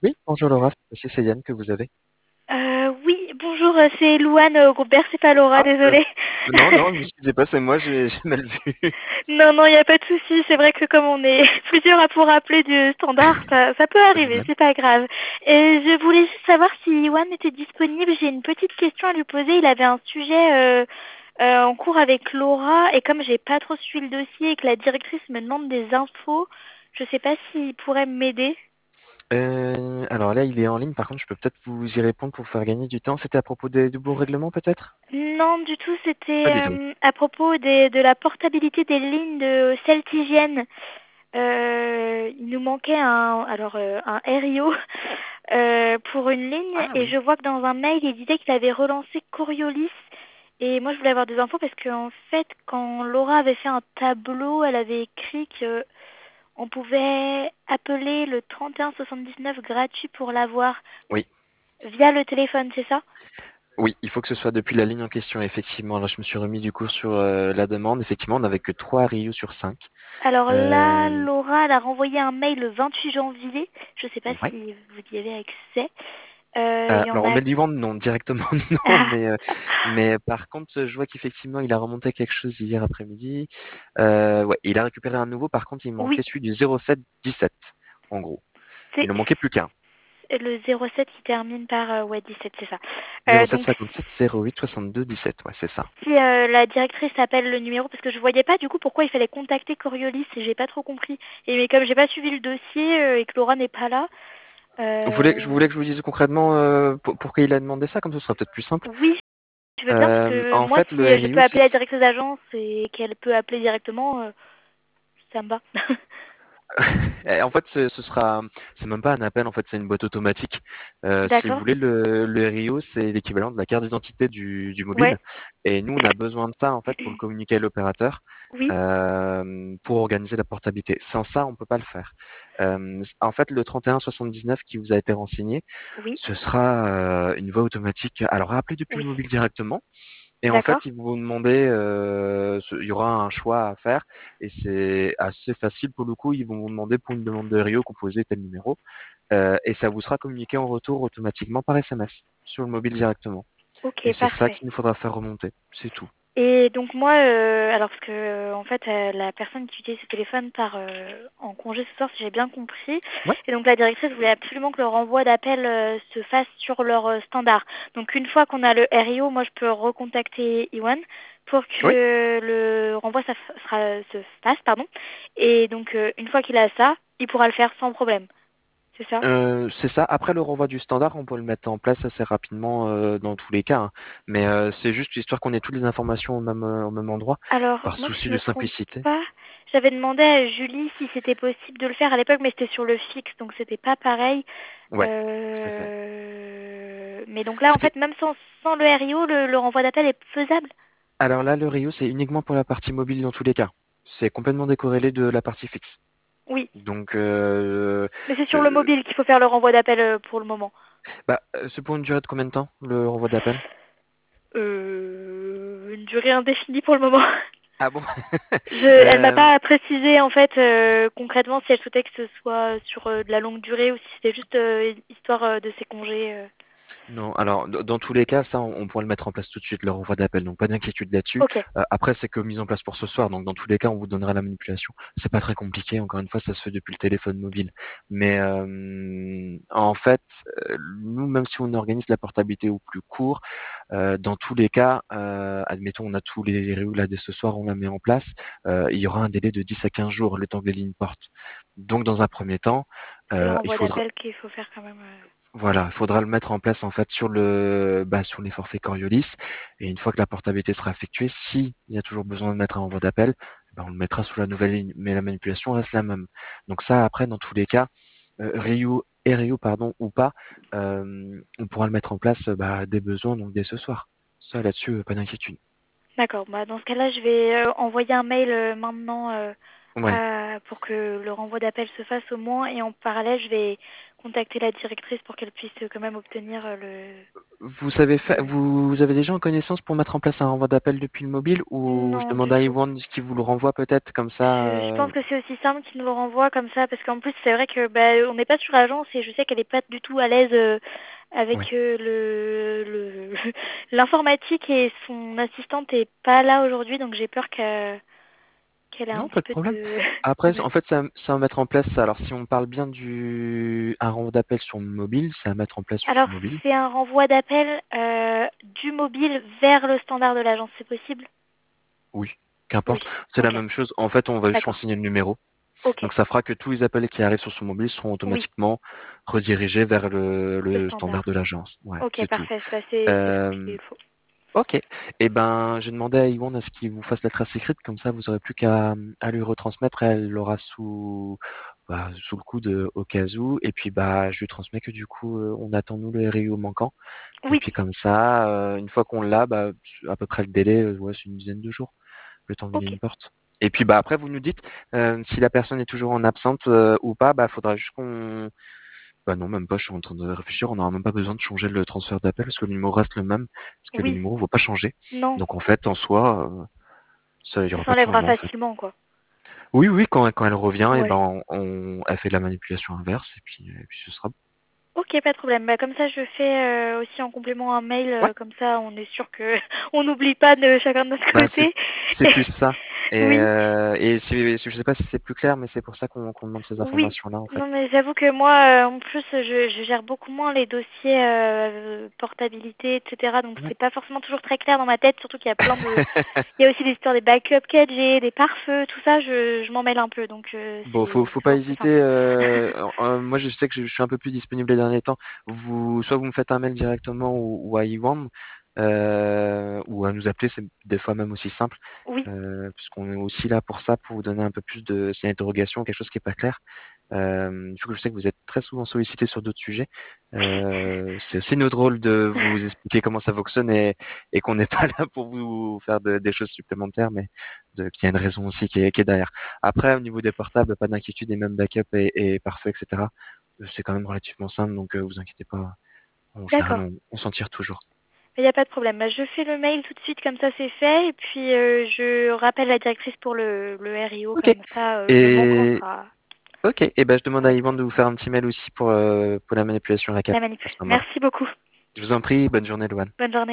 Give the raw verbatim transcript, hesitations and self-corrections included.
Oui, bonjour Laura, c'est c'est Yann que vous avez. Euh, oui, bonjour, euh, c'est Louane euh, au groupe Bercy, c'est pas Laura, Ah, euh, désolée. non, non, ne m'excusez pas, c'est moi, j'ai j'ai mal vu. Non, non, il n'y a pas de souci. C'est vrai que comme on est plusieurs à pour rappeler du standard, ça, ça peut Pas de arriver, mal. c'est pas grave. Et je voulais juste savoir si Iwan était disponible. J'ai une petite question à lui poser. Il avait un sujet euh, euh, en cours avec Laura, et comme j'ai pas trop suivi le dossier et que la directrice me demande des infos, je sais pas s'il pourrait m'aider. Euh, alors là, il est en ligne, par contre, je peux peut-être vous y répondre pour vous faire gagner du temps. C'était à propos des nouveaux règlements, peut-être? Non, du tout. Pas C'était du tout. euh, à propos des- de la portabilité des lignes de Celtigienne. Euh, il nous manquait un, alors, euh, un R I O euh, pour une ligne, Ah et oui. je vois que dans un mail, il disait qu'il avait relancé Coriolis. Et moi, je voulais avoir des infos parce qu'en fait, quand Laura avait fait un tableau, elle avait écrit que on pouvait appeler le trente et un soixante-dix-neuf gratuit pour l'avoir. Donc, Oui, via le téléphone, c'est ça? oui, il faut que ce soit depuis la ligne en question, effectivement. Là, je me suis remis du coup sur euh, la demande. Effectivement, on n'avait que trois Rio sur cinq. Alors là, Euh, Laura, elle a renvoyé un mail le vingt-huit janvier. Je ne sais pas ouais. si vous y avez accès. Euh, Euh, Il y en alors, on a... met le vivant, non, directement, non, Ah, mais, euh, mais par contre, je vois qu'effectivement, il a remonté quelque chose hier après-midi. Euh, ouais, il a récupéré un nouveau, par contre, il oui, manquait celui du zéro sept dix-sept, en gros. c'est Il en manquait plus qu'un. le zéro sept qui termine par euh, ouais, dix-sept, c'est ça. Euh, zéro sept donc, cinquante-sept zéro huit soixante-deux dix-sept, ouais, c'est ça. si euh, la directrice appelle le numéro, parce que je voyais pas du coup pourquoi il fallait contacter Coriolis, et j'ai pas trop compris. Et mais comme j'ai pas suivi le dossier euh, et que Laura n'est pas là, Vous voulez, je euh, voulais que je vous dise concrètement euh, pour, pourquoi il a demandé ça, comme ça ce sera peut-être plus simple. oui, je veux bien, parce Euh, que en moi, fait, si le je peux R I O, c'est appeler la directrice d'agence et qu'elle peut appeler directement, euh, ça me va. Eh, En fait, ce, ce sera, c'est même pas un appel, en fait, c'est une boîte automatique. Euh, si vous D'accord. voulez, le, le R I O, c'est l'équivalent de la carte d'identité du, du Ouais. mobile. Et nous, on a besoin de ça, en fait, pour le communiquer à l'opérateur, Oui, euh, pour organiser la portabilité. Sans ça, on peut pas le faire. Euh, en fait, le trente et un soixante-dix-neuf qui vous a été renseigné, oui, ce sera euh, une voie automatique. Alors, appelez depuis oui. le mobile directement. Et en D'accord. fait, ils vont vous demander, euh, ce- il y aura un choix à faire et c'est assez facile pour le coup. Ils vont vous demander pour une demande de Rio composez tel numéro euh, et ça vous sera communiqué en retour automatiquement par S M S sur le mobile directement. Et Ok, c'est ça parfait. qu'il nous faudra faire remonter. C'est tout. Et donc moi, euh, alors parce que euh, en fait euh, la personne qui utilise ce téléphone part euh, en congé ce soir, si j'ai bien compris, Ouais, et donc la directrice voulait absolument que le renvoi d'appel euh, se fasse sur leur euh, standard. Donc une fois qu'on a le R I O, moi je peux recontacter Iwan pour oui. que le renvoi ça f- sera, se fasse, pardon. Et donc euh, une fois qu'il a ça, il pourra le faire sans problème. C'est ça? Euh, c'est ça. Après le renvoi du standard, on peut le mettre en place assez rapidement euh, dans tous les cas, hein. Mais euh, c'est juste histoire qu'on ait toutes les informations au même, euh, au même endroit, Alors, par moi, si souci je de me trompe simplicité. pas, j'avais demandé à Julie si c'était possible de le faire à l'époque, mais c'était sur le fixe, donc c'était pas pareil. Ouais, tout à fait. Euh, Mais donc là, Ce en qui fait, même sans, sans le R I O, le, le renvoi d'appel est faisable. Alors là, le Rio, c'est uniquement pour la partie mobile dans tous les cas. C'est complètement décorrélé de la partie fixe. Oui, Donc, euh, mais c'est sur le je- mobile qu'il faut faire le renvoi d'appel euh, pour le moment. bah, euh, c'est pour une durée de combien de temps, le renvoi d'appel? Euh, une durée indéfinie pour le moment. Ah bon? Je, elle m'a Euh, pas précisé en fait euh, concrètement si elle souhaitait que ce soit sur euh, de la longue durée ou si c'était juste euh, histoire euh, de ses congés. euh. Non, alors d- dans tous les cas, ça, on, on pourra le mettre en place tout de suite, le renvoi d'appel, donc pas d'inquiétude là-dessus. Ok, Euh, après, c'est que mise en place pour ce soir, donc dans tous les cas, on vous donnera la manipulation. C'est pas très compliqué, encore une fois, ça se fait depuis le téléphone mobile. Mais euh, en fait, euh, nous, même si on organise la portabilité au plus court, euh, dans tous les cas, euh, admettons, on a tous les réus là dès ce soir, on la met en place, euh, il y aura un délai de dix à quinze jours, le temps que les lignes portent. Donc, dans un premier temps, c'est le euh, il renvoi faudra d'appel qu'il faut faire quand même. euh. voilà, il faudra le mettre en place en fait sur le bah, sur les forfaits Coriolis. Et une fois que la portabilité sera effectuée, s'il y a toujours besoin de mettre un envoi d'appel, bah, on le mettra sous la nouvelle ligne. Mais la manipulation reste la même. Donc ça, après, dans tous les cas, euh, Ryu, et Ryu, pardon, ou pas, euh, on pourra le mettre en place euh, bah, dès besoin, donc dès ce soir. Ça, là-dessus, euh, pas d'inquiétude. D'accord. Bah, dans ce cas-là, je vais euh, envoyer un mail euh, maintenant euh, Ouais. euh, pour que le renvoi d'appel se fasse au moins. Et en parallèle, je vais contacter la directrice pour qu'elle puisse euh, quand même obtenir euh, Vous savez le, faire, le... vous, vous avez déjà en connaissance pour mettre en place un renvoi d'appel depuis le mobile ou je Non, demande du à tout. Iwan qui vous le renvoie peut-être comme ça. Je, je euh, pense que c'est aussi simple qu'il nous le renvoie comme ça, parce qu'en plus, c'est vrai que bah, on n'est pas sur l'agence et je sais qu'elle n'est pas du tout à l'aise euh, avec Ouais. euh, le le- l'informatique et son assistante est pas là aujourd'hui, donc j'ai peur qu'elle qu'elle ait un Non, petit pas de peu problème. de, de Après, mal. en fait, ça, ça va mettre en place. Alors, si on parle bien du un renvoi d'appel sur mobile, ça va mettre en place sur Alors, mobile. c'est un renvoi d'appel euh, du mobile vers le standard de l'agence, c'est possible? Oui, Oui. qu'importe. C'est la Ok, même chose. En fait, on va juste d'accord. renseigner le numéro. Ok, Donc, ça fera que tous les appels qui arrivent sur son mobile seront oui, automatiquement redirigés vers le, le le standard standard. de l'agence. Ouais, Ok, c'est tout. parfait, bah, c'est c'est tout ce Euh, qu'il faut. Ok. Eh ben, j'ai demandé à Yvonne à ce qu'il vous fasse la trace écrite, comme ça vous aurez plus qu'à à lui retransmettre, elle l'aura sous bah, sous le coude euh, au cas où. Et puis bah je lui transmets que du coup euh, on attend nous le R I O manquant. Et Oui, puis comme ça, euh, une fois qu'on l'a, bah à peu près le délai, euh, ouais, c'est une dizaine de jours, le temps qu'il ok. une porte. Et puis bah après vous nous dites euh, si la personne est toujours en absente euh, ou pas, bah faudra juste qu'on bah non, même pas, je suis en train de réfléchir, on n'aura même pas besoin de changer le transfert d'appel parce que le numéro reste le même, parce que le Oui, numéro ne va pas changer. non, Donc en fait, en soi, euh, ça, il y ça aura pas de s'enlèvera changement en fait. facilement, quoi. Oui, oui, quand, quand elle revient, et Ouais. ben on, on- elle fait de la manipulation inverse et puis, et puis ce sera bon. Ok, pas de problème. Bah, comme ça, je fais euh, aussi en complément un mail, Ouais, euh, comme ça, on est sûr que on n'oublie pas de chacun de notre bah c'est côté. c'est plus ça. Et, Oui, euh, et si, si- je sais pas si c'est plus clair, mais c'est pour ça qu'on qu'on demande ces oui. informations-là en fait. Non, mais j'avoue que moi, euh, en plus, je, je gère beaucoup moins les dossiers euh, portabilité, et cetera. Donc, Ouais. c'est pas forcément toujours très clair dans ma tête, surtout qu'il y a plein de... Il y a aussi l'histoire des backups quatre G, des pare-feux, tout ça, je, je m'en mêle un peu. Donc, euh, Bon, faut, c'est faut pas toujours plus hésiter. simple. Euh, euh, moi, je sais que je suis un peu plus disponible les derniers temps. Vous, soit vous me faites un mail directement ou, ou à Iwan, euh, ou à nous appeler, c'est des fois même aussi simple, Oui, euh, puisqu'on est aussi là pour ça, pour vous donner un peu plus de, c'est une interrogation, quelque chose qui est pas clair. Euh, il faut que je sais que vous êtes très souvent sollicité sur d'autres sujets. Euh, c'est aussi notre rôle de vous expliquer comment ça fonctionne et, et qu'on n'est pas là pour vous faire de- des choses supplémentaires, mais de- qu'il y a une raison aussi qui est, qui est derrière. Après, au niveau des portables, pas d'inquiétude et même backup et, et pare-feu, et cetera. euh, C'est quand même relativement simple, donc euh, vous inquiétez pas. En général, d'accord. on, on s'en tire toujours. Il n'y a pas de problème. Bah, je fais le mail tout de suite, comme ça c'est fait. Et puis euh, je rappelle la directrice pour le, le R I O, Ok. comme ça euh, le manquant Et sera, ok. Et ben, je demande sera à réglé. Yvan de vous faire un petit mail aussi pour euh, pour la manipulation à la cap La manip. à ce moment-là. Merci beaucoup. Je vous en prie. Bonne journée, Loane. Bonne journée.